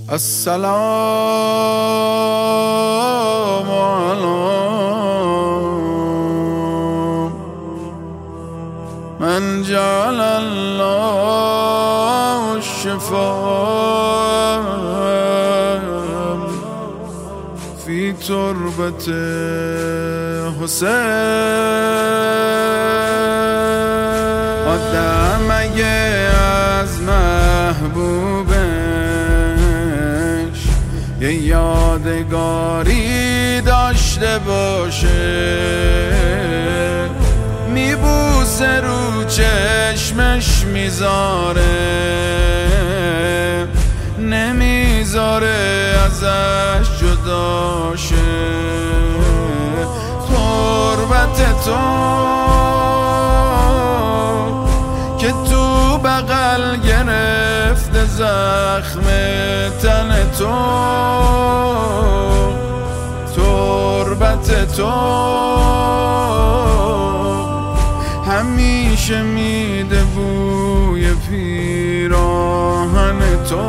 السلام عليكم من جعل الله الشفاء في تربة حسین. آدم اگه از محبوبش یه یادگاری داشته باشه، میبوسه رو چشمش میذاره، نمیذاره ازش جداشه. تربت تو که تو بغل گرفته زخم تن تو، تربت تو همیشه میده بوی پیراهن تو،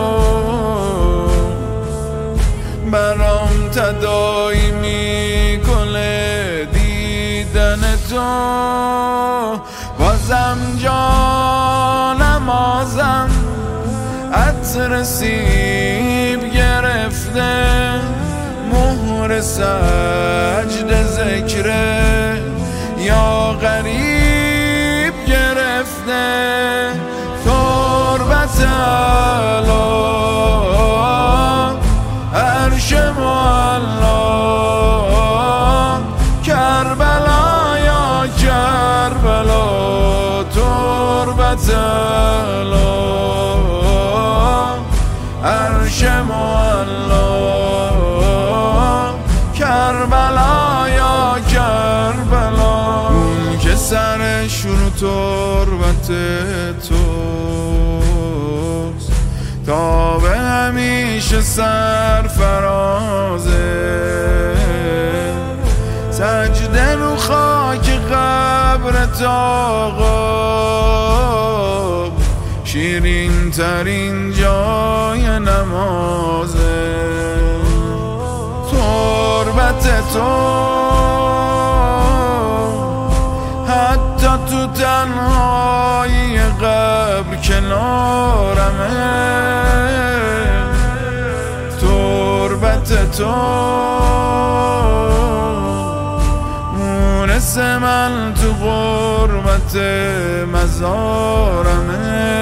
برام تداعی میکنه دیدن تو. بازم جانم آزم عطر سیب گرفته، مهر سجد ذکره یا غریب گرفته. تربت علا عرش معلا، کربلا یا کربلا. تربت علا عرش معلا، کربلا یا کربلا. اون که سرش رو تربت توست تا به همیشه سرفرازه، سجده رو خاک قبرت آقا، شیرین ترین جای نمازه. تربت تو حتی تو تنهایی قبر کنارمه. تربت تو مونس من تو غربت مزارمه،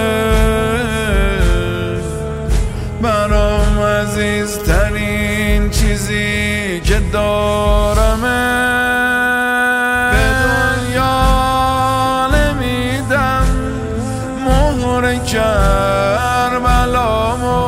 برام عزیزترین چیزی که دارمه. به دنیا نمیدم مهر کربلامو،